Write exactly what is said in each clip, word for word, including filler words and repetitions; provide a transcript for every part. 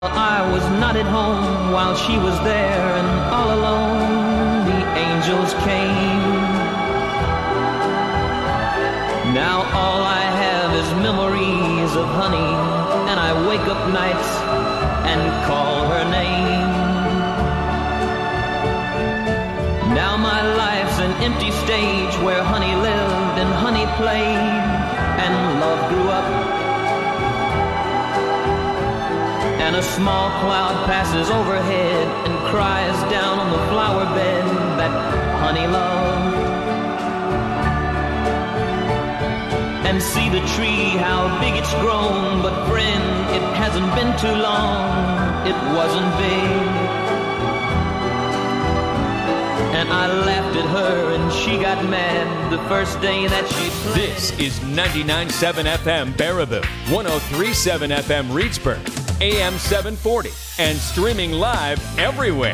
I was not at home while she was there, and all alone the angels came. Now all I have is memories of honey, and I wake up nights and call her name. Now my life's an empty stage where honey lived and honey played and love grew up. And a small cloud passes overhead and cries down on the flower bed that honey loved. And see the tree, how big it's grown, but friend, it hasn't been too long, it wasn't big. And I laughed at her and she got mad the first day that she played. This is ninety-nine point seven F M Baraboo, one oh three point seven F M Reedsburg, A M seven forty, and streaming live everywhere.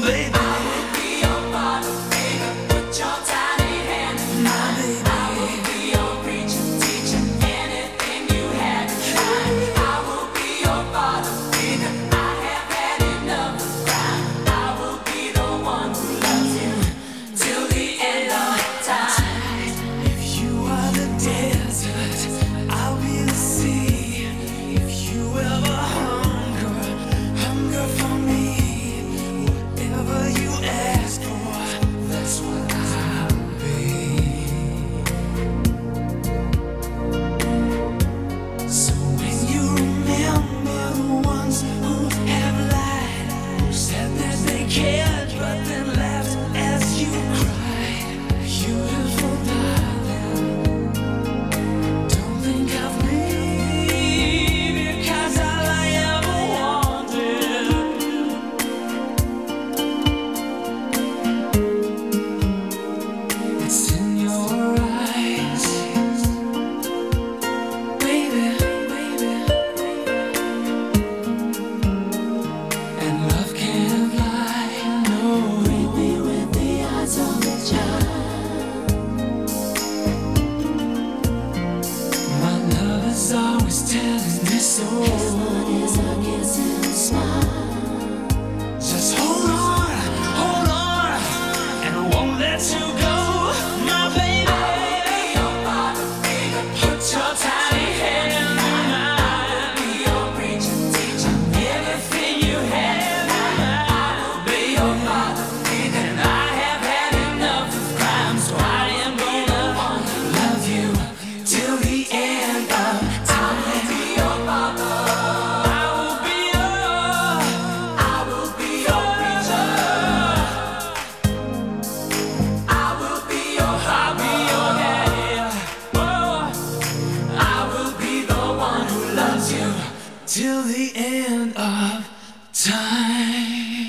baby. I will be your father, baby. Put your tiny hand in mine, baby. I will be your preacher, teacher, anything you had to try. I will be your father, baby. I have had enough of crime. I will be the one who loves you till the end of time. If you are the desert, I'll be the sea. If you ever hunger, hunger for me. Whatever you ask for, that's what I'll be. So when you remember the ones who have lied, who said that they cared but then laughed as you cried, beautiful darling, don't think of me, because all I ever wanted it's in your eyes, baby, baby. And love can't lie, no. Read me with the eyes of a child. My love is always telling me so. Is a kiss and a smile. Just hold on, hold on, and I won't let you go, my baby. I will be your father, baby. Put your tiny hand in mine. I will be your preacher, teacher, everything you have. I will be your father, baby. And I have had enough of crime, so I am gonna love you till the end of time. I will be your father. I will be your, I will be your preacher. I will be your, I'll be your daddy. Oh, I will be the one who loves you till the end of time.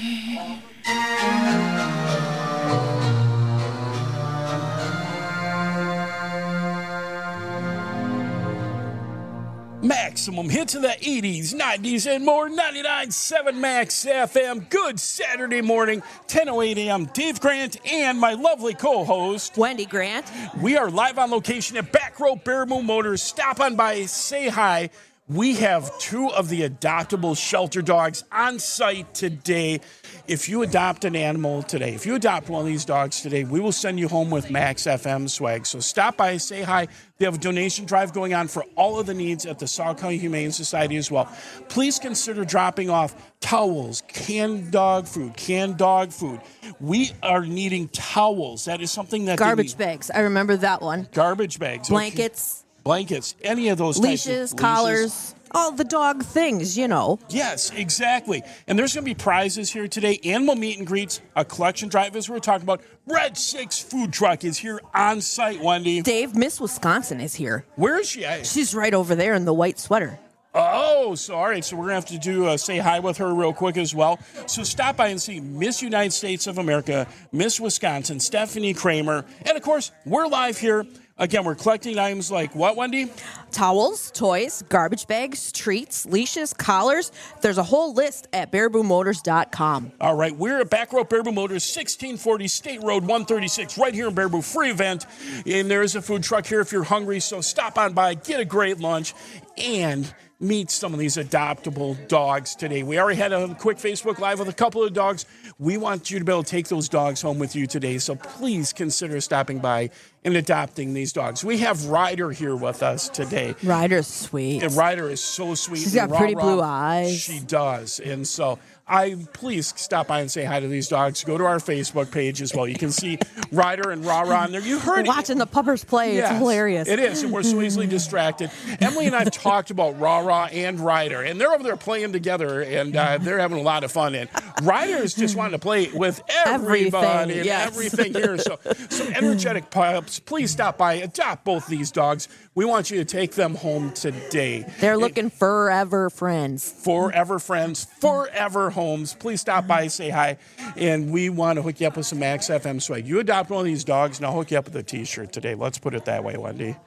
Maximum hits of the eighties, nineties, and more. ninety-nine point seven Max F M. Good Saturday morning, ten oh eight a.m. Dave Grant and my lovely co-host, Wendy Grant. we are live on location at Back Row Baraboo Motors. Stop on by, say hi. We have two of the adoptable shelter dogs on site today. If you adopt an animal today, if you adopt one of these dogs today, we will send you home with Max F M swag. So stop by, say hi. They have a donation drive going on for all of the needs at the Sauk County Humane Society as well. Please consider dropping off towels, canned dog food, canned dog food. We are needing towels. That is something that they Garbage need. bags. I remember that one. Garbage bags. okay. Blankets, Blankets, any of those types leashes, of collars, all the dog things, you know. Yes, exactly. And there's going to be prizes here today. Animal meet and greets, a collection drive, as we were talking about. Red Six food truck is here on site, Wendy. Dave, Miss Wisconsin is here. Where is she at? She's right over there in the white sweater. Oh, so all right. So we're going to have to do uh, say hi with her real quick as well. So stop by and see Miss United States of America, Miss Wisconsin, Stephanie Kramer. And, of course, we're live here. Again, we're collecting items like what, Wendy? Towels, toys, garbage bags, treats, leashes, collars. There's a whole list at baraboo motors dot com. All right, we're at Back Row Baraboo Motors, sixteen forty State Road one thirty-six, right here in Baraboo. Free event. And there is a food truck here if you're hungry. So stop on by, get a great lunch, and meet some of these adoptable dogs today. We already had a quick Facebook Live with a couple of dogs. We want you to be able to take those dogs home with you today. So please consider stopping by and adopting these dogs. We have Ryder here with us today. Ryder's sweet. And Ryder is so sweet. She's got Rah, pretty rah. blue eyes. She does. And so I please stop by and say hi to these dogs. Go to our Facebook page as well. You can see Ryder and Rah Rah on there. You heard Watching the puppers play. Yes, it's hilarious. It is, and we're so easily distracted. Emily and I have talked about Rah Rah and Ryder, and they're over there playing together, and uh, they're having a lot of fun. And Ryder is just wanting to play with everybody Everything, and yes. everything here. So, some energetic pups, please stop by, adopt both these dogs. We want you to take them home today. They're looking forever friends. Forever friends, forever homes. Please stop by, say hi, and we want to hook you up with some Max F M swag. You adopt one of these dogs, and I'll hook you up with a T-shirt today. Let's put it that way, Wendy. Woohoo!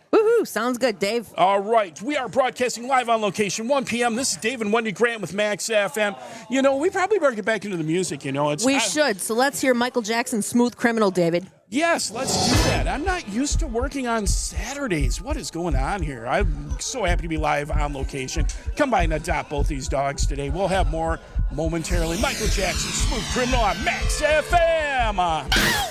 do. Sounds good, Dave. All right. We are broadcasting live on location, one p.m. This is Dave and Wendy Grant with Max F M. You know, we probably better get back into the music, you know. It's We I, should. So let's hear Michael Jackson's Smooth Criminal, David. Yes, let's do that. I'm not used to working on Saturdays. What is going on here? I'm so happy to be live on location. Come by and adopt both these dogs today. We'll have more momentarily. Michael Jackson, Smooth Criminal on Max F M. Uh,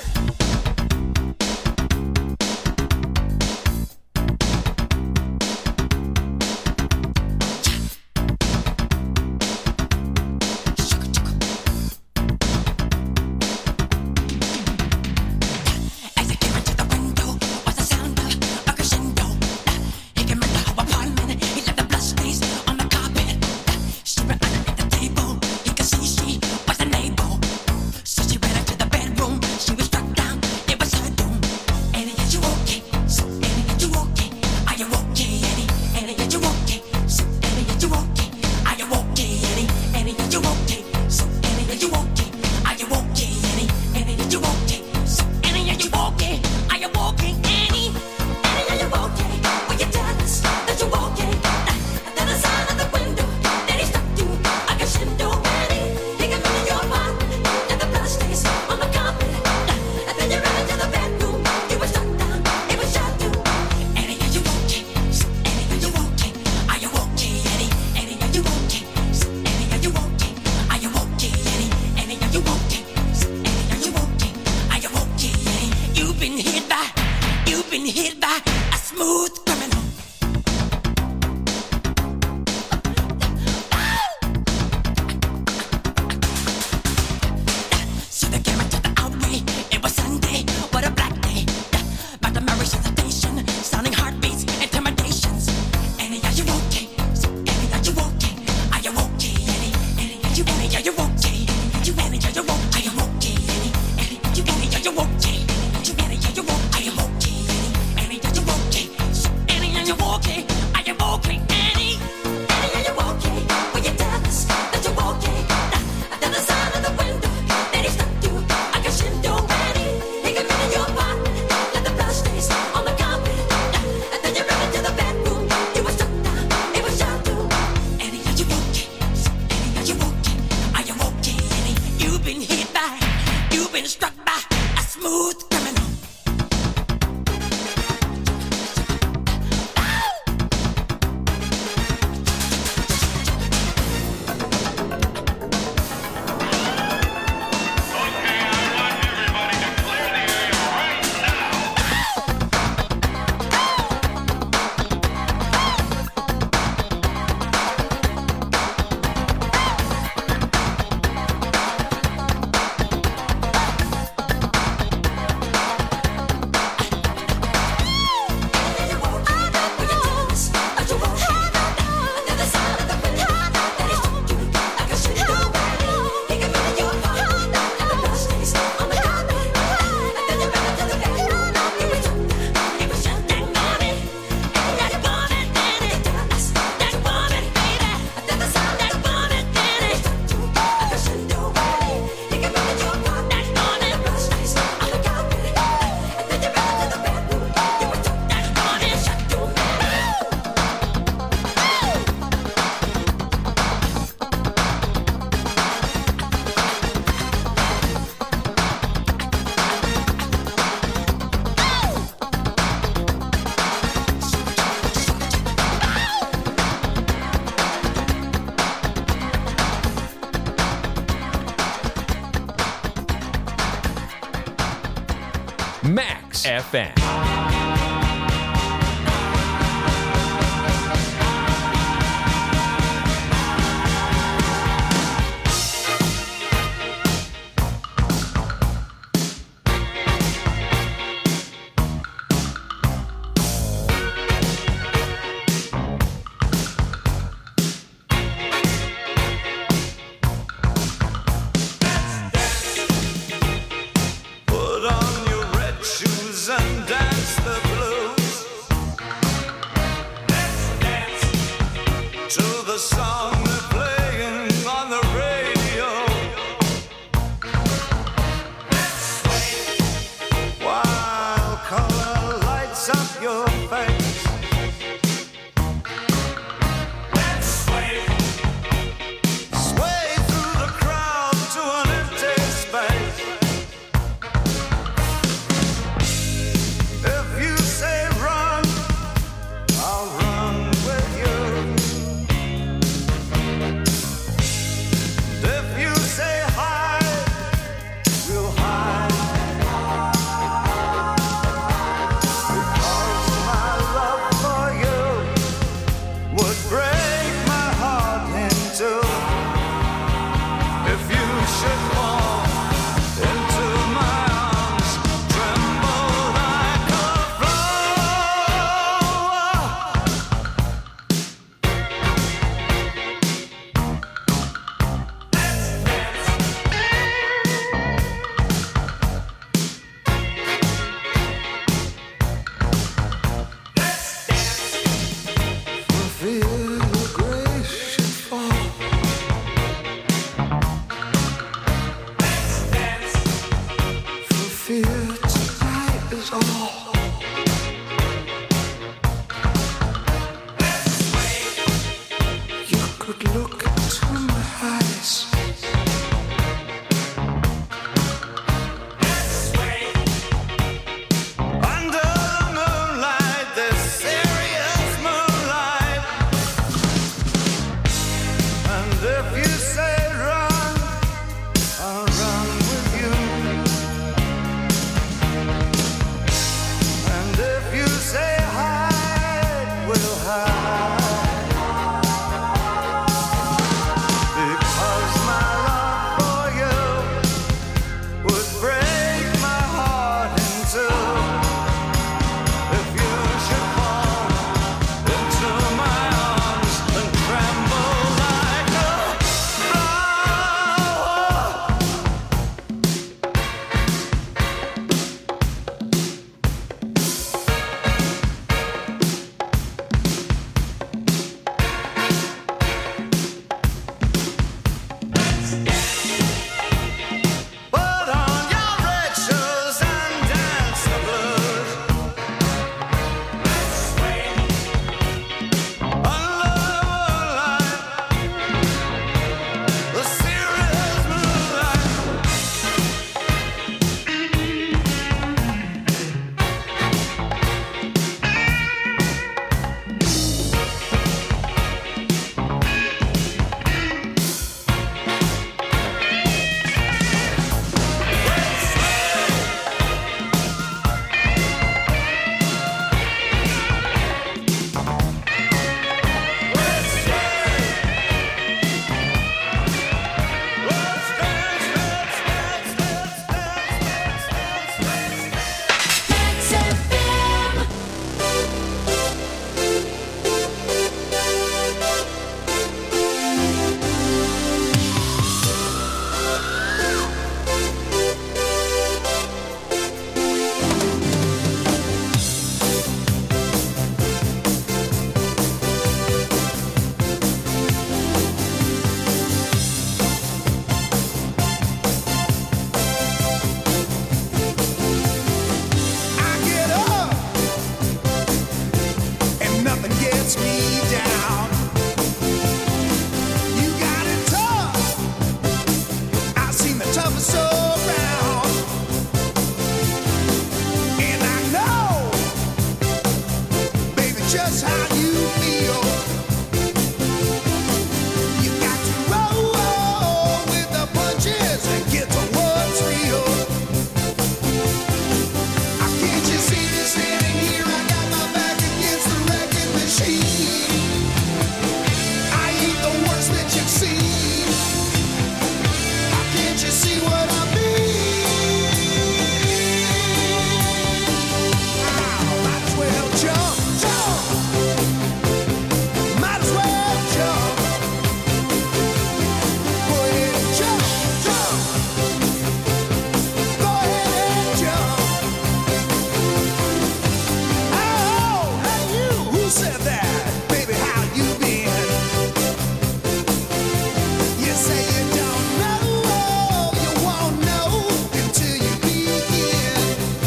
Max F M. Put on your red shoes and dance the Can't you see me standing here? I got my back against the wrecking machine. I ain't the worst that you've seen. Can't you see what I mean? Oh, might as well jump, jump. Might as well jump. Go ahead and jump, jump. Go ahead and jump. Oh, hey you, who said that? Baby, how you been? You say you don't know, you won't know until you begin.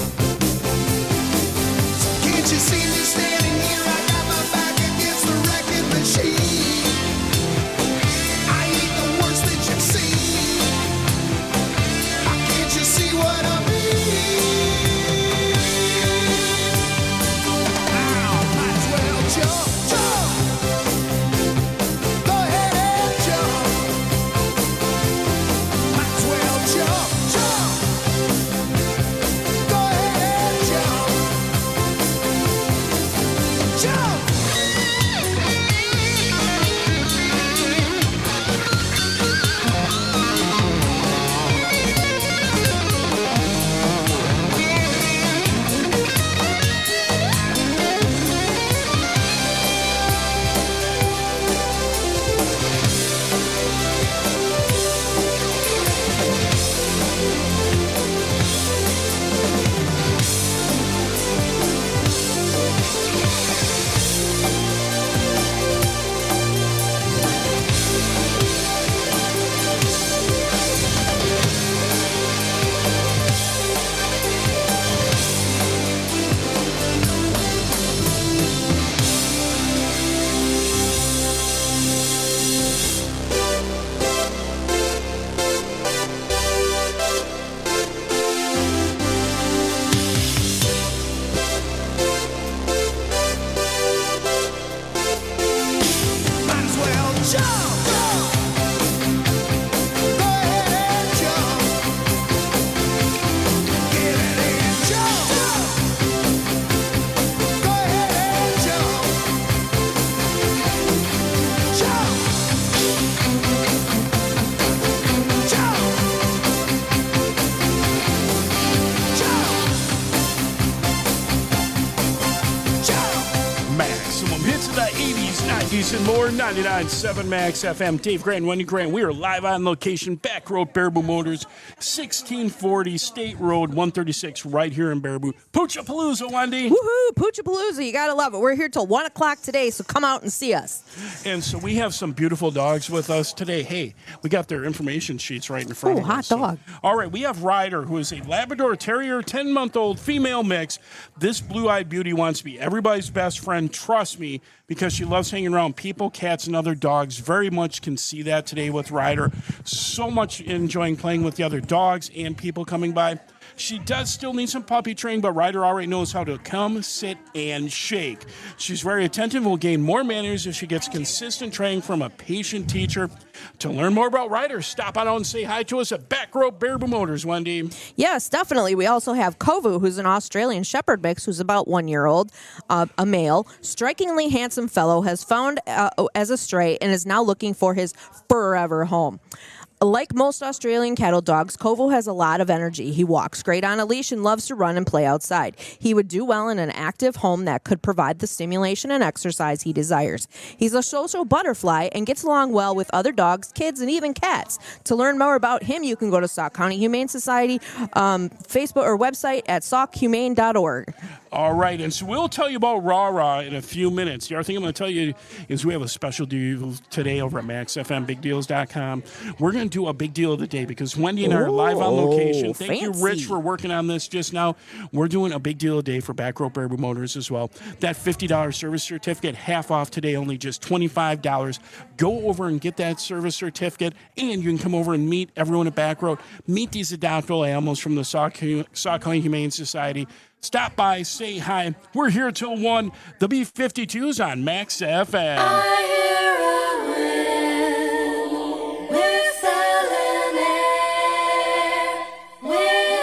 So can't you see me standing here? I got my back against the wrecking machine. I ain't the worst that you've seen. Can't you see what I mean? Now, might as well jump, jump. Go ahead and jump. Might as well jump, jump. Go ahead and jump. Jump. Might as well jump, jump. Go ahead and jump. Get it and jump, jump. Go ahead and jump. Jump. Jump. Jump. Jump. Maximum hits of the eighties, nineties, and more. ninety-nine point seven Max F M. Dave Grant, Wendy Grant. We are live on location, Back Road, Baraboo Motors, sixteen forty State Road, one thirty-six, right here in Baraboo. Poochapalooza, Wendy. Woohoo! Poochapalooza, you gotta love it. We're here till one o'clock today, so come out and see us. And so we have some beautiful dogs with us today. Hey, we got their information sheets right in front Ooh, of hot us. So- dog. all right, we have Ryder, who is a Labrador Terrier, ten-month-old female mix. This blue-eyed beauty wants to be everybody's best friend. Trust me, because she loves hanging around people, cats, and other dogs. Very much can see that today with Ryder. So much enjoying playing with the other dogs and people coming by. She does still need some puppy training, but Ryder already knows how to come, sit, and shake. She's very attentive and will gain more manners if she gets consistent training from a patient teacher. To learn more about Ryder, stop on out and say hi to us at Back Road Baraboo Motors, Wendy. Yes, definitely. We also have Kovu, who's an Australian Shepherd mix, who's about one year old, uh, a male, strikingly handsome fellow, has found uh, as a stray and is now looking for his forever home. Like most Australian cattle dogs, Kovu has a lot of energy. He walks great on a leash and loves to run and play outside. He would do well in an active home that could provide the stimulation and exercise he desires. He's a social butterfly and gets along well with other dogs, kids, and even cats. To learn more about him, you can go to Sauk County Humane Society um, Facebook or website at sauk humane dot org. All right, and so we'll tell you about Raw Raw in a few minutes. The other thing I'm going to tell you is we have a special deal today over at max f m big deals dot com. We're going to do a big deal of the day because Wendy and I are live on location. Thank you, fancy. Rich, for working on this just now. We're doing a big deal of the day for Back Road Baraboo Motors as well. That fifty dollars service certificate, half off today, only just twenty-five dollars. Go over and get that service certificate, and you can come over and meet everyone at Back Road. Meet these adoptable animals from the Sauk Sauk County Humane Society. Stop by, say hi. We're here till one. The B fifty-twos on Max F M. I hear a wind whistling air, wind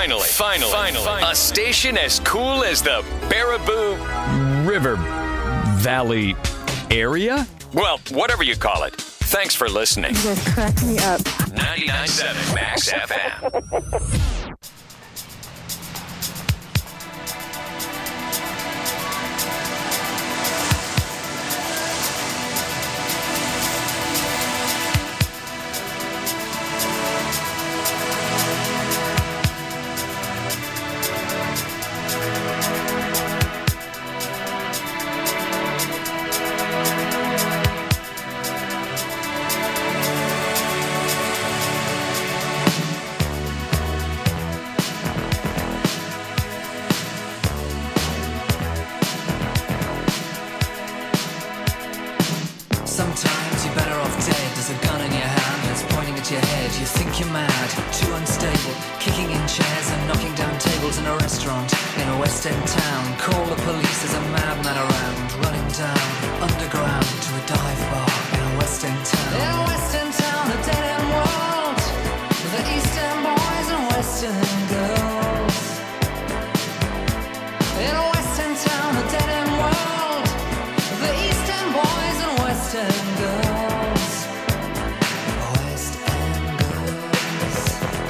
Finally, finally, finally, a station as cool as the Baraboo River Valley area? Well, whatever you call it. Thanks for listening. You guys crack me up. ninety-nine point seven Max F M. Sometimes you're better off dead. There's a gun in your hand and it's pointing at your head. You think you're mad, too unstable, kicking in chairs and knocking down tables in a restaurant in a West End town. Call the police, there's a madman around, running down underground to a dive bar in a West End town. In a West End town, a dead end world, the East End boys and West End girls. In a West End town, a dead end world, the East End boys and West End girls. West End girls.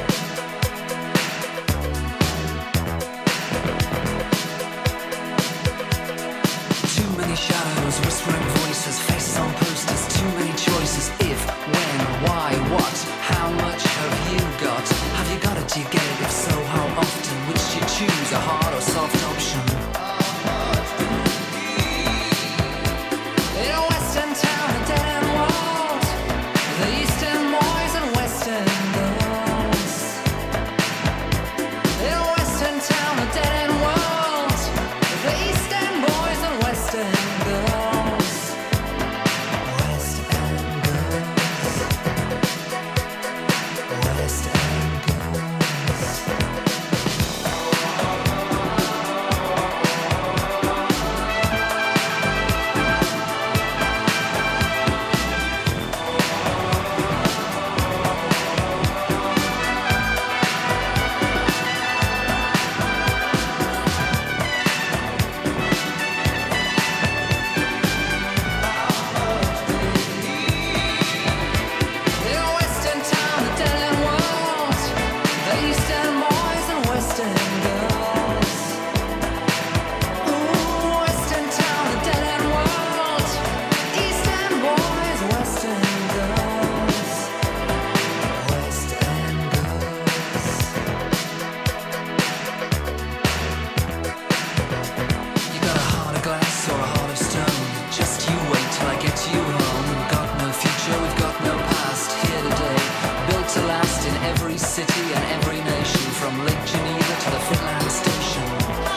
Too many shadows, whispering voices, faces on posters, too many choices. If, when, why, what, how much have you got? Have you got it, do you get it? If so, how often? Which do you choose, a hard or soft option? In a West End town, a dead end world, the East End boys and West End girls. In a West End town, a dead end world, the East End boys and West End girls. West End girls. West End girls. In a West End town, a dead end world, the East End boys and West End girls. Ooh, West End town, a dead end world, East End boys, West End girls. West End girls. You got a heart of glass or a heart of stone. Just you wait till I get you home. We've got no future, we've got no past. Here today, built to last in every city and every nation, from Lake Geneva to the Finland station.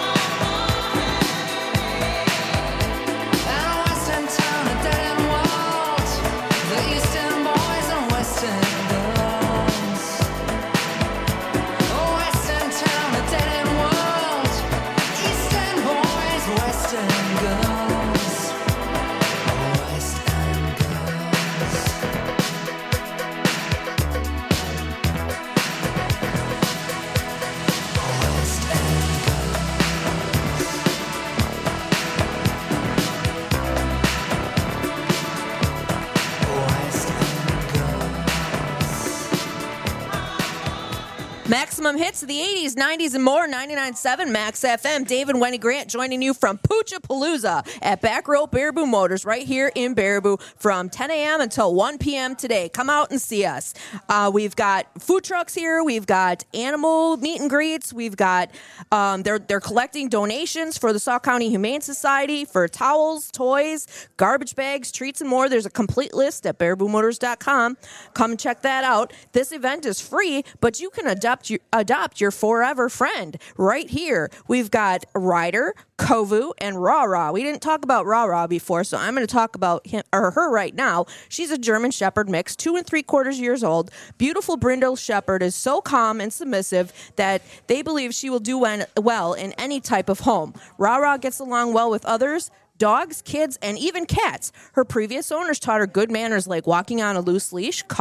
And a West End town, a dead end world, the East End boys and West End girls. Oh, West End town, a dead end world, East End boys, West End girls. West End girls. West End girls. West End girls. Maximum hits of the eighties, nineties, and more. ninety-nine point seven Max F M. Dave and Wendy Grant joining you from Poochapalooza at Back Row Baraboo Motors right here in Baraboo from ten a.m. until one p.m. today. Come out and see us. Uh, we've got food trucks here. We've got animal meet and greets. We've got um, they're they're collecting donations for the Sauk County Humane Society for towels, toys, garbage bags, treats, and more. There's a complete list at baraboo motors dot com. Come and check that out. This event is free, but you can adopt your, adopt your forever friend right here. We've got Ryder, Kovu, and Raw Raw. We didn't talk about Raw Raw before, so I'm going to talk about him or her right now. She's a German Shepherd mix, two and three quarters years old. Beautiful brindle Shepherd is so calm and submissive that they believe she will do well in any type of home. Raw Raw gets along well with others, dogs, kids, and even cats. Her previous owners taught her good manners like walking on a loose leash, calm,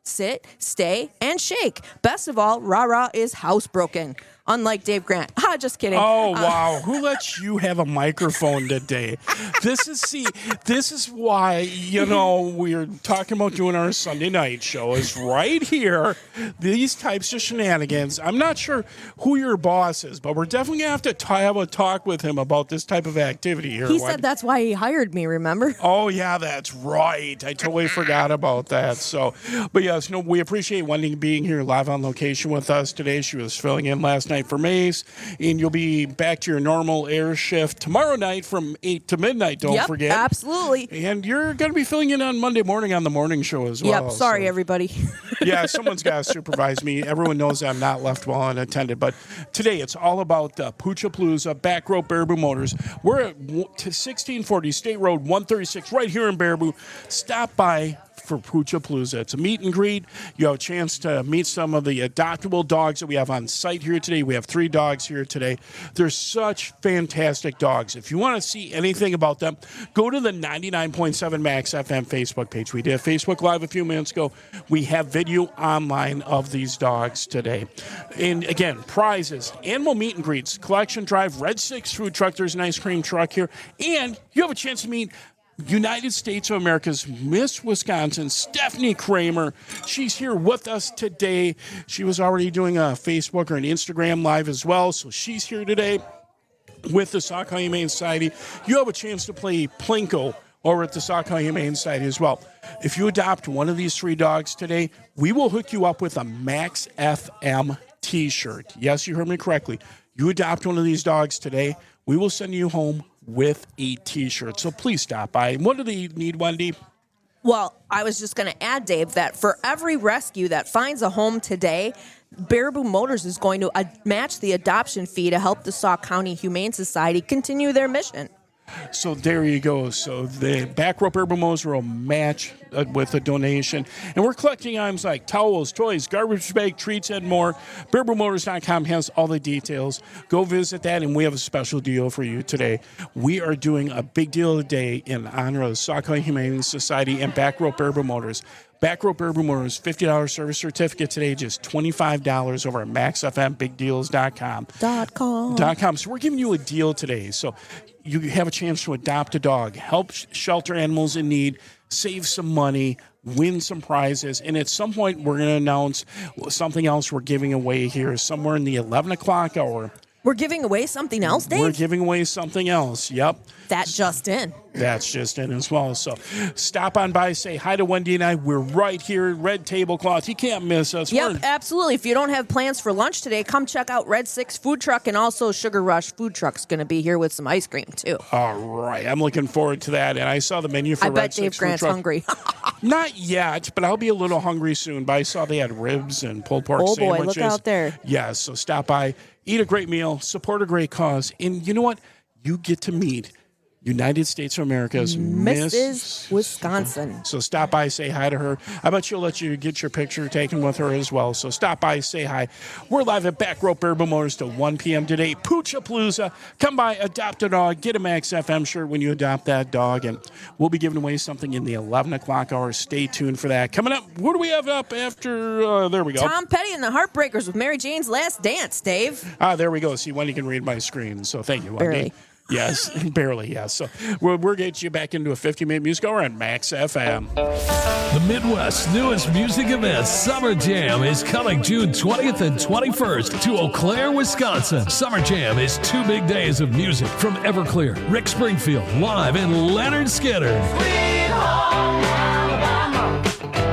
sit, stay, and shake. Best of all, Rah-Rah is housebroken. Unlike Dave Grant. Ah, just kidding. Oh, Uh, wow. Who lets you have a microphone today? This is, see, this is why, you know, we're talking about doing our Sunday night show is right here. These types of shenanigans. I'm not sure who your boss is, but we're definitely going to have to t- have a talk with him about this type of activity here. He Wendy. said that's why he hired me, remember? Oh, yeah, that's right. I totally forgot about that. So, but yes, no, we appreciate Wendy being here live on location with us today. She was filling in last night for Mace, and you'll be back to your normal air shift tomorrow night from eight to midnight, don't yep, forget. absolutely. And you're going to be filling in on Monday morning on the morning show as well. Yep, sorry, so. everybody. Yeah, someone's got to supervise me. Everyone knows I'm not left well unattended. But today it's all about uh, Poochapalooza, Back Rope Baraboo Motors. We're at sixteen forty State Road one thirty-six right here in Baraboo. Stop by for Poochapalooza. It's a meet and greet. You have a chance to meet some of the adoptable dogs that we have on site here today. We have three dogs here today. They're such fantastic dogs. If you want to see anything about them, go to the ninety-nine point seven Max F M Facebook page. We did Facebook Live a few minutes ago. We have video online of these dogs today. And again, prizes, animal meet and greets, collection drive, Red Six food truck. There's an ice cream truck here. And you have a chance to meet United States of America's Miss Wisconsin, Stephanie Kramer. She's here with us today. She was already doing a Facebook or an Instagram live as well, so she's here today with the Sauk Humane Society. You have a chance to play Plinko over at the Sauk Humane Society as well. If you adopt one of these three dogs today, we will hook you up with a Max F M t-shirt. Yes, you heard me correctly. You adopt one of these dogs today, we will send you home with a t-shirt. So please stop by. What do they need, Wendy? Well, I was just going to add, Dave, that for every rescue that finds a home today, Baraboo Motors is going to uh, match the adoption fee to help the Sauk County Humane Society continue their mission. So there you go. So the Back Rope Baraboo Motors will match uh, with a donation. And we're collecting items like towels, toys, garbage bag, treats, and more. Baraboo Motors dot com has all the details. Go visit that, and we have a special deal for you today. We are doing a big deal today in honor of the Sauk County Humane Society and Back Rope Baraboo Motors. Back Rope Baraboo Motors, fifty dollars service certificate today, just twenty-five dollars over at max f m big deals dot com. Dot com. Dot com. So we're giving you a deal today. So you have a chance to adopt a dog, help sh- shelter animals in need, save some money, win some prizes. And at some point, we're going to announce something else we're giving away here somewhere in the eleven o'clock hour. We're giving away something else, Dave? We're giving away something else. Yep. That just in. That's just in as well. So stop on by, say hi to Wendy and I. We're right here, Red Tablecloth. You can't miss us. Yep, We're- absolutely. If you don't have plans for lunch today, come check out Red Six Food Truck, and also Sugar Rush Food Truck's going to be here with some ice cream, too. All right. I'm looking forward to that. And I saw the menu for I Red bet Dave Six Food Grant's Truck. hungry. Not yet, but I'll be a little hungry soon. But I saw they had ribs and pulled pork Oh, boy, sandwiches. look out there. Yes, so stop by, eat a great meal, support a great cause, and you know what? You get to meet United States of America's Missus Miss Wisconsin. So stop by, say hi to her. I bet she'll let you get your picture taken with her as well. So stop by, say hi. We're live at Back Rope Baraboo Motors till one p.m. today. Poochapalooza. Come by, adopt a dog, get a Max F M shirt when you adopt that dog, and we'll be giving away something in the eleven o'clock hour. Stay tuned for that. Coming up, what do we have up after? Uh, there we go. Tom Petty and the Heartbreakers with Mary Jane's Last Dance, Dave. Ah, there we go. See, Wendy can read my screen, so thank you, Wendy. Barely. Yes, barely, yes. So we'll, we'll get you back into a fifty-minute music hour on Max F M. The Midwest's newest music event, Summer Jam, is coming June twentieth and twenty-first to Eau Claire, Wisconsin. Summer Jam is two big days of music from Everclear, Rick Springfield, live, and Leonard Skinner. Sweet home Alabama,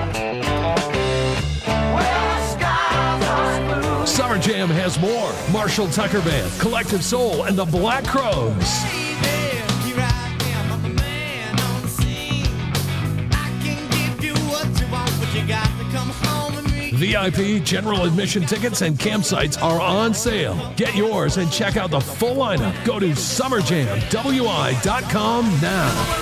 where the skies are blue. Summer Jam has more. Marshall Tucker Band, Collective Soul, and the Black Crows. V I P, general admission tickets, and campsites are on sale. Get yours and check out the full lineup. Go to summer jam w i dot com now.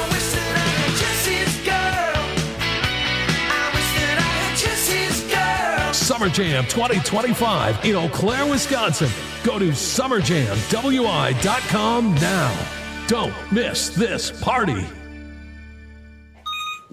Summer Jam twenty twenty-five in Eau Claire, Wisconsin. Go to summer jam w i dot com now. Don't miss this party.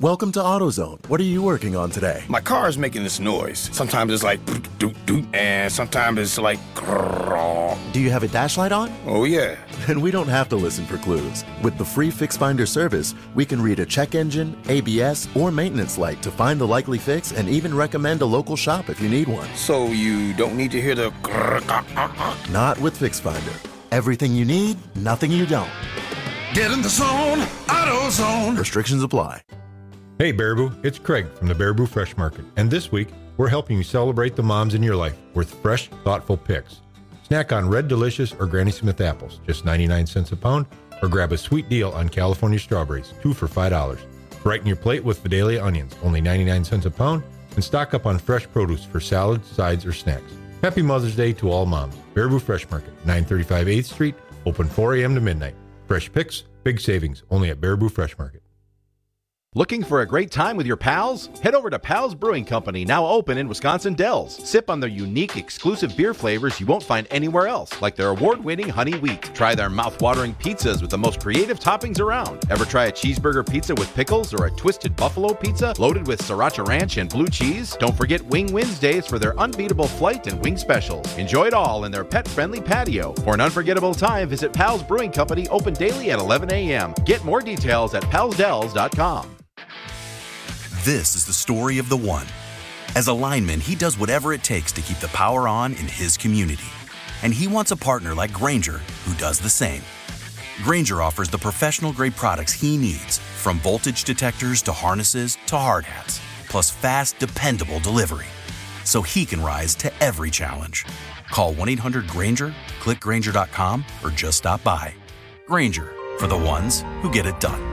Welcome to AutoZone. What are you working on today? My car is making this noise. Sometimes it's like doot, doot, doot, and sometimes it's like grrr. Do you have a dash light on? Oh, yeah. Then we don't have to listen for clues. With the free Fix Finder service, we can read a check engine, A B S, or maintenance light to find the likely fix and even recommend a local shop if you need one. So you don't need to hear the grrr. Not with Fix Finder. Everything you need, nothing you don't. Get in the zone, AutoZone. Restrictions apply. Hey Baraboo, it's Craig from the Baraboo Fresh Market, and this week we're helping you celebrate the moms in your life with fresh, thoughtful picks. Snack on Red Delicious or Granny Smith apples, just ninety-nine cents a pound, or grab a sweet deal on California strawberries, two for five dollars. Brighten your plate with Vidalia onions, only ninety-nine cents a pound, and stock up on fresh produce for salads, sides, or snacks. Happy Mother's Day to all moms. Baraboo Fresh Market, nine thirty-five eighth Street, open four a.m. to midnight. Fresh picks, big savings, only at Baraboo Fresh Market. Looking for a great time with your pals? Head over to Pals Brewing Company, now open in Wisconsin Dells. Sip on their unique, exclusive beer flavors you won't find anywhere else, like their award-winning Honey Wheat. Try their mouth-watering pizzas with the most creative toppings around. Ever try a cheeseburger pizza with pickles or a twisted buffalo pizza loaded with sriracha ranch and blue cheese? Don't forget Wing Wednesdays for their unbeatable flight and wing specials. Enjoy it all in their pet-friendly patio. For an unforgettable time, visit Pals Brewing Company, open daily at eleven a.m. Get more details at pals dells dot com. This is the story of the one. As a lineman, he does whatever it takes to keep the power on in his community. And he wants a partner like Grainger who does the same. Grainger offers the professional-grade products he needs, from voltage detectors to harnesses to hard hats, plus fast, dependable delivery, so he can rise to every challenge. Call one eight hundred Grainger, click Grainger dot com, or just stop by. Grainger, for the ones who get it done.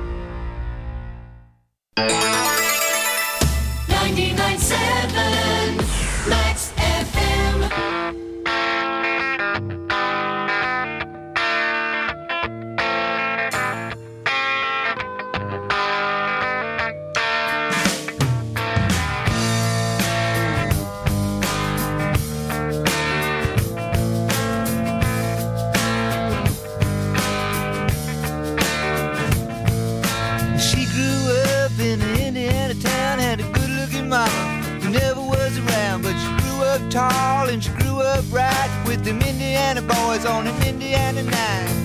ninety-nine point seven Max F M. She grew up in an Indiana town, had a good-looking mama who never was around, but she grew up tall and she grew up right with them Indiana boys on an Indiana night.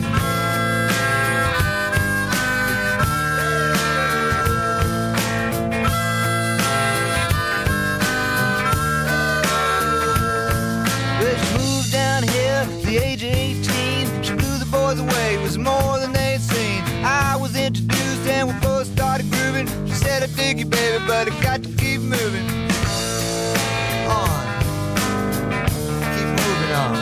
But she moved down here at the age of eighteen. She blew the boys away, it was more than they'd seen. I was introduced and we both started grooving. She said, I dig you, baby, but I got to keep moving on. Keep moving on.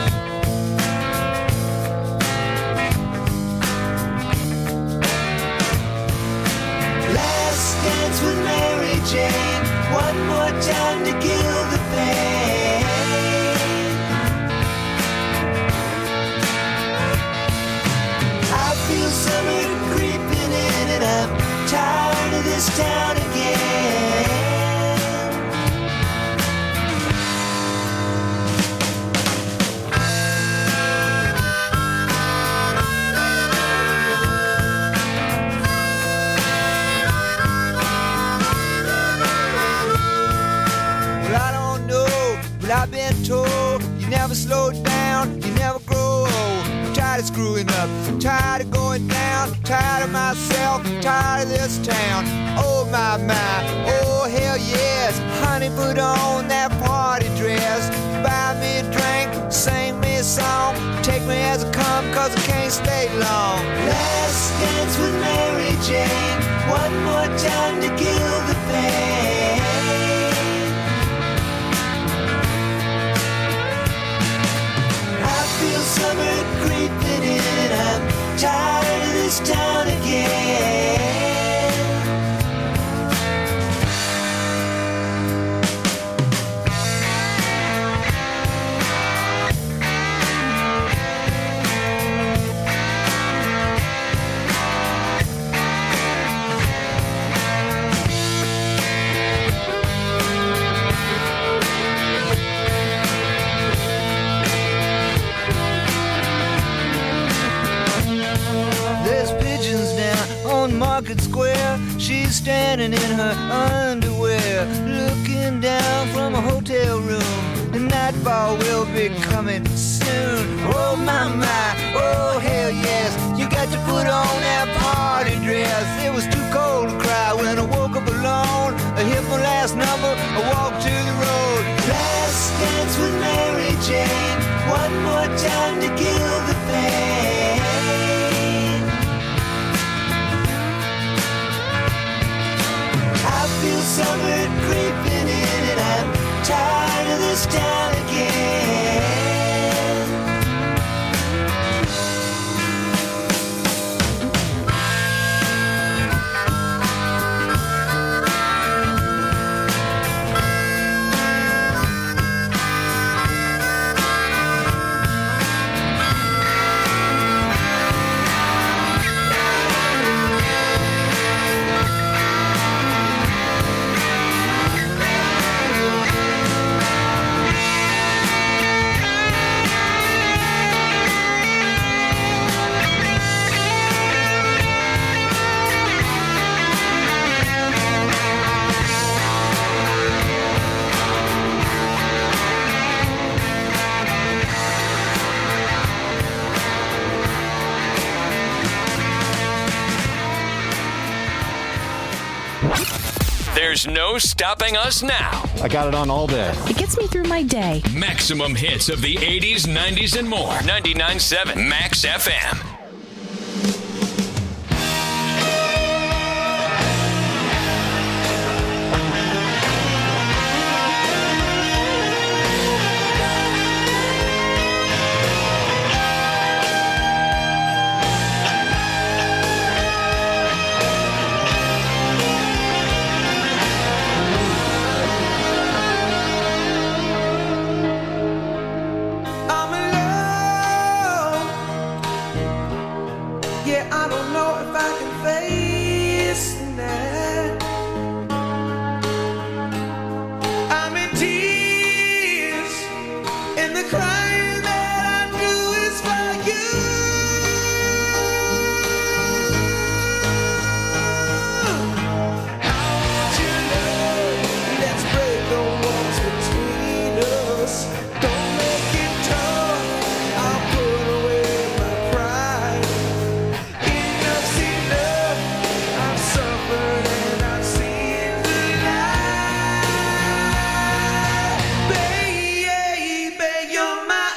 Last dance with Mary Jane. One more time to kill the pain. I feel summer creeping in and I'm tired of this town again. Well, I don't know, but I've been told you never slow down, you never grow old. I'm tired of screwing up, I'm tired of going down, I'm tired of myself, I'm tired of this town. Oh my, my, oh hell yes. Honey, put on that party dress, buy me a drink, sing me a song, take me as I come cause I can't stay long. Last dance with Mary Jane, one more time to kill the pain. I feel summer creeping in, I'm tired of this town again. There's pigeons down on she's standing in her underwear, looking down from a hotel room. The nightfall will be coming soon. Oh my my, oh hell yes. You got to put on that party dress. It was too cold to cry when I woke up alone. I hit my last number, I walked to the road. Last dance with Mary Jane. One more time to kill the pain. I feel summer creeping in and I'm tired of this town again. There's no stopping us now. I got it on all day. It gets me through my day. Maximum hits of the eighties, nineties, and more. ninety-nine point seven Max F M. Baby, you're my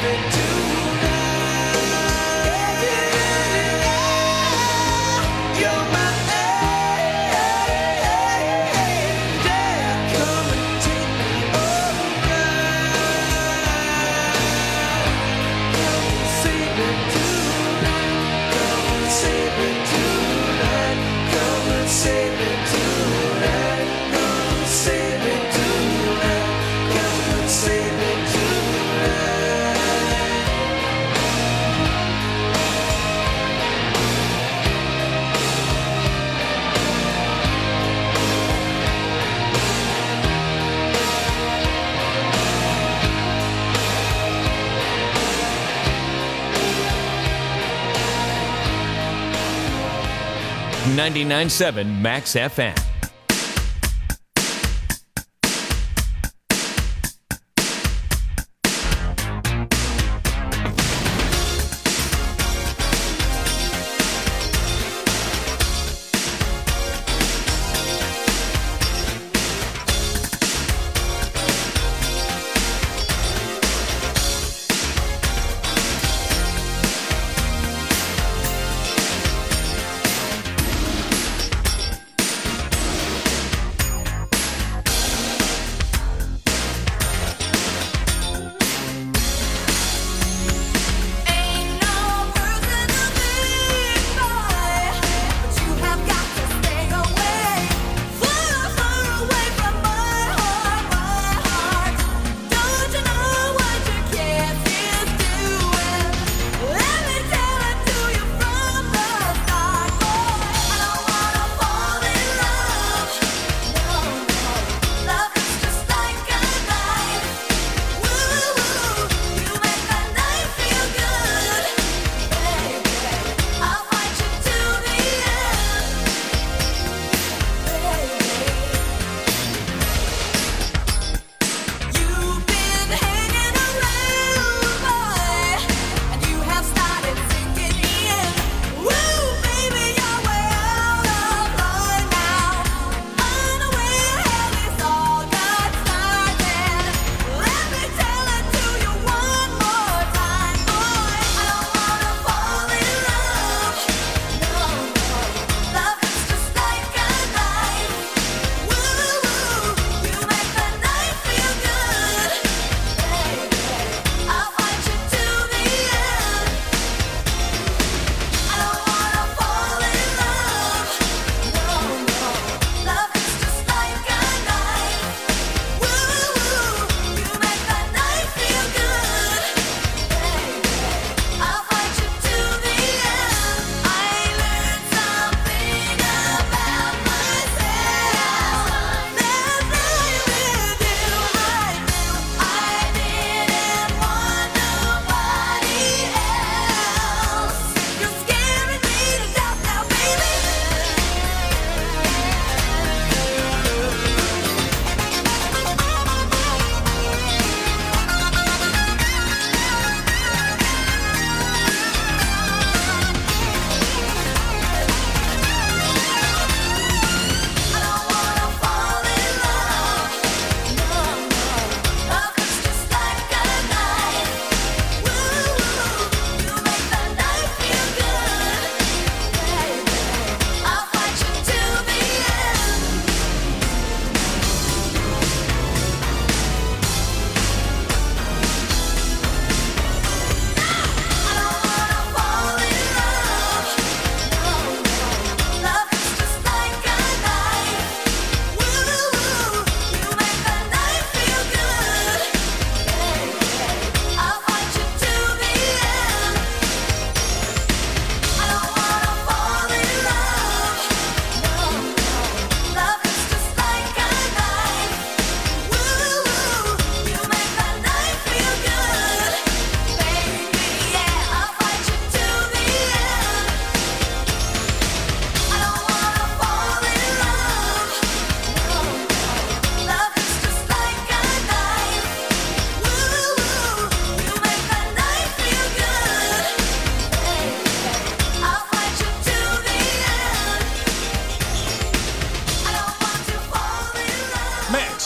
ninety-nine point seven Max F M.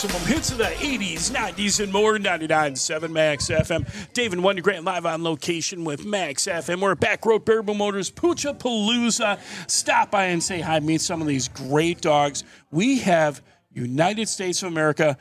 maximum hits of the eighties, nineties, and more. ninety-nine point seven Max F M. Dave and Wonder Grant live on location with Max F M. We're at Back Road Baraboo Motors, Poocha Palooza. Stop by and say hi. Meet some of these great dogs. We have United States of America,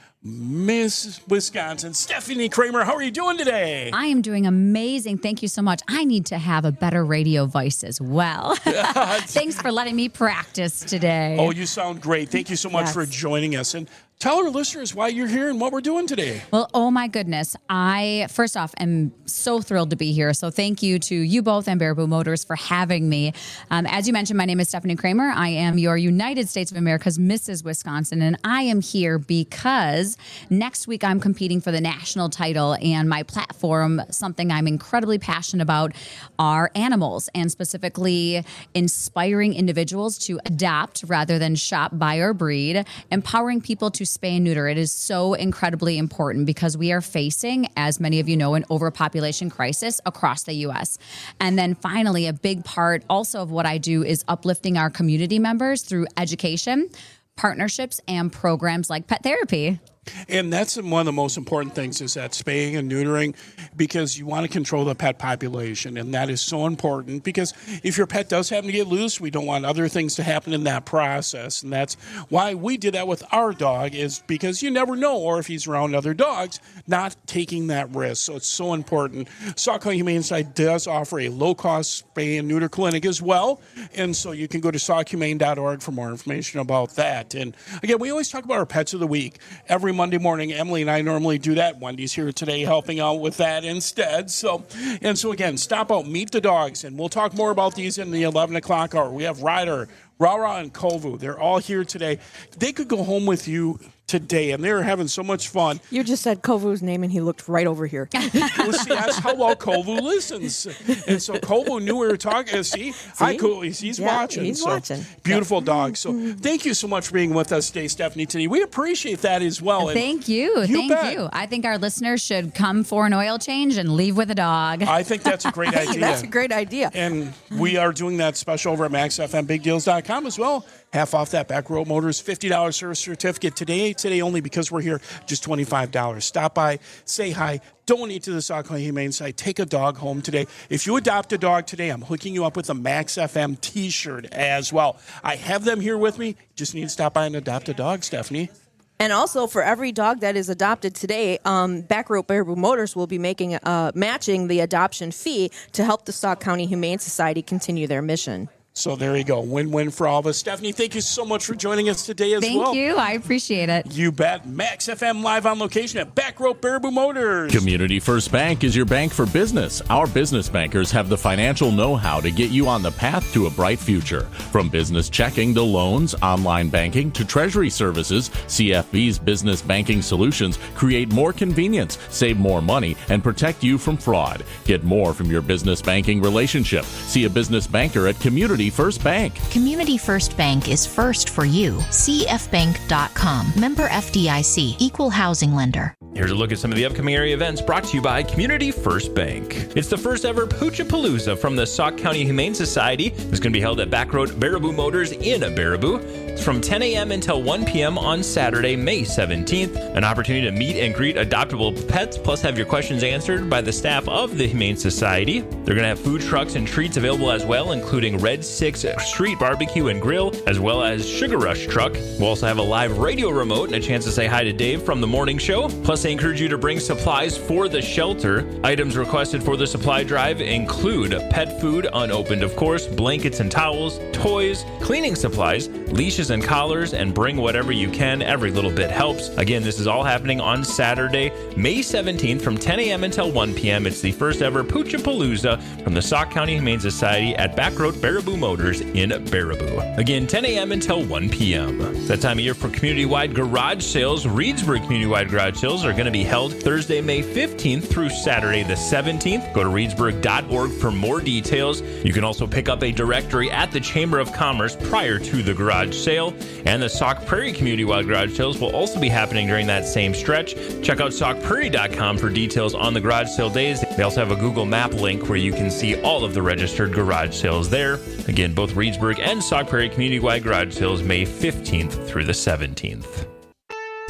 Miss Wisconsin, Stephanie Kramer. How are you doing today? I am doing amazing. Thank you so much. I need to have a better radio voice as well. Thanks for letting me practice today. Oh, you sound great. Thank you so much Yes. for joining us. And tell our listeners why you're here and what we're doing today. Well, oh my goodness. I, first off, am so thrilled to be here. So thank you to you both and Baraboo Motors for having me. Um, as you mentioned, my name is Stephanie Kramer. I am your United States of America's Missus Wisconsin, and I am here because next week I'm competing for the national title, and my platform, something I'm incredibly passionate about, are animals, and specifically inspiring individuals to adopt rather than shop, buy, or breed, empowering people to spay and neuter. It is so incredibly important because we are facing, as many of you know, an overpopulation crisis across the U S. And then finally, a big part also of what I do is uplifting our community members through education, partnerships, and programs like pet therapy. And that's one of the most important things is that spaying and neutering, because you want to control the pet population. And that is so important because if your pet does happen to get loose, we don't want other things to happen in that process. And that's why we did that with our dog, is because you never know, or if he's around other dogs, not taking that risk. So it's so important. Sauk County Humane Society does offer a low-cost spay and neuter clinic as well. And so you can go to sauk humane dot org for more information about that. And again, we always talk about our pets of the week. Every Monday morning, Emily and I normally do that. Wendy's here today helping out with that instead. So, and so again, stop out, meet the dogs, and we'll talk more about these in the eleven o'clock hour. We have Ryder, Rara, and Kovu. They're all here today. They could go home with you today, and they're having so much fun. You just said Kovu's name, and he looked right over here. Well, see, that's how well Kovu listens. And so Kovu knew we were talking. See, hi, Kovu. He's, he's Yeah, watching. he's so, watching. Beautiful dog. So thank you so much for being with us today, Stephanie, today. We appreciate that as well. And Thank you. You Thank bet. you. I think our listeners should come for an oil change and leave with a dog. I think that's a great idea. That's a great idea. And we are doing that special over at max f m big deals dot com as well. Half off that Back Road Motors fifty dollars service certificate today, today only because we're here, just twenty-five dollars. Stop by, say hi, donate to the Sauk County Humane Society, take a dog home today. If you adopt a dog today, I'm hooking you up with a Max F M t-shirt as well. I have them here with me. Just need to stop by and adopt a dog, Stephanie. And also, for every dog that is adopted today, um, Back Road Baraboo Motors will be making uh, matching the adoption fee to help the Sauk County Humane Society continue their mission. So there you go. Win-win for all of us. Stephanie, thank you so much for joining us today as Thank well. you. I appreciate it. You bet. Max F M live on location at Back Road Baraboo Motors. Community First Bank is your bank for business. Our business bankers have the financial know-how to get you on the path to a bright future. From business checking to loans, online banking to treasury services, C F B's business banking solutions create more convenience, save more money, and protect you from fraud. Get more from your business banking relationship. See a business banker at Community First Bank. Community First Bank is first for you. C F bank dot com. Member F D I C. Equal housing lender. Here's a look at some of the upcoming area events brought to you by Community First Bank. It's the first ever Poocha Palooza from the Sauk County Humane Society. It's going to be held at Back Road Baraboo Motors in Baraboo. It's from ten a.m. until one p.m. on Saturday, May seventeenth. An opportunity to meet and greet adoptable pets, plus have your questions answered by the staff of the Humane Society. They're going to have food trucks and treats available as well, including Red Six Street Barbecue and Grill, as well as Sugar Rush Truck. We'll also have a live radio remote and a chance to say hi to Dave from the morning show. Plus, they encourage you to bring supplies for the shelter. Items requested for the supply drive include pet food, unopened of course, blankets and towels, toys, cleaning supplies, leashes and collars, and bring whatever you can. Every little bit helps. Again, this is all happening on Saturday, May seventeenth from ten a.m. until one p.m. It's the first ever Poocha Palooza from the Sauk County Humane Society at Back Road Baraboo Motors in Baraboo. Again, ten a.m. until one p.m. It's that time of year for community-wide garage sales. Reedsburg community-wide garage sales are going to be held Thursday, May fifteenth through Saturday the seventeenth. Go to reedsburg dot org for more details. You can also pick up a directory at the Chamber of Commerce prior to the garage sale. And the Sauk Prairie community-wide garage sales will also be happening during that same stretch. Check out sauk prairie dot com for details on the garage sale days. They also have a Google Map link where you can see all of the registered garage sales there. Again, both Reedsburg and Sauk Prairie community-wide garage sales May fifteenth through the seventeenth.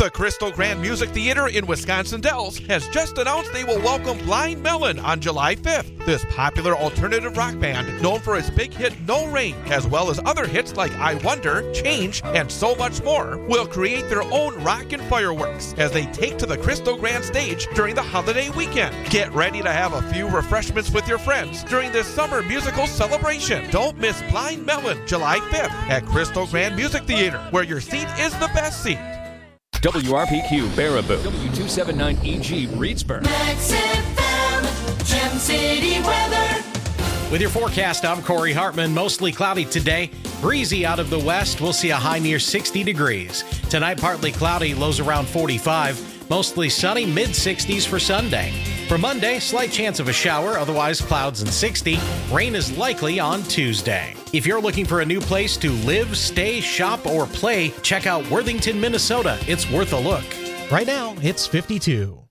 The Crystal Grand Music Theater in Wisconsin Dells has just announced they will welcome Blind Melon on July fifth. This popular alternative rock band, known for its big hit No Rain, as well as other hits like I Wonder, Change, and so much more, will create their own rock and fireworks as they take to the Crystal Grand stage during the holiday weekend. Get ready to have a few refreshments with your friends during this summer musical celebration. Don't miss Blind Melon July fifth at Crystal Grand Music Theater, where your seat is the best seat. W R P Q Baraboo, W two seventy-nine E G Reedsburg. Max F M, Gem City weather. With your forecast, I'm Corey Hartman. Mostly cloudy today. Breezy out of the west. We'll see a high near sixty degrees. Tonight, partly cloudy, lows around forty-five. Mostly sunny, mid sixties for Sunday. For Monday, slight chance of a shower, otherwise clouds and sixty. Rain is likely on Tuesday. If you're looking for a new place to live, stay, shop, or play, check out Worthington, Minnesota. It's worth a look. Right now, it's fifty-two.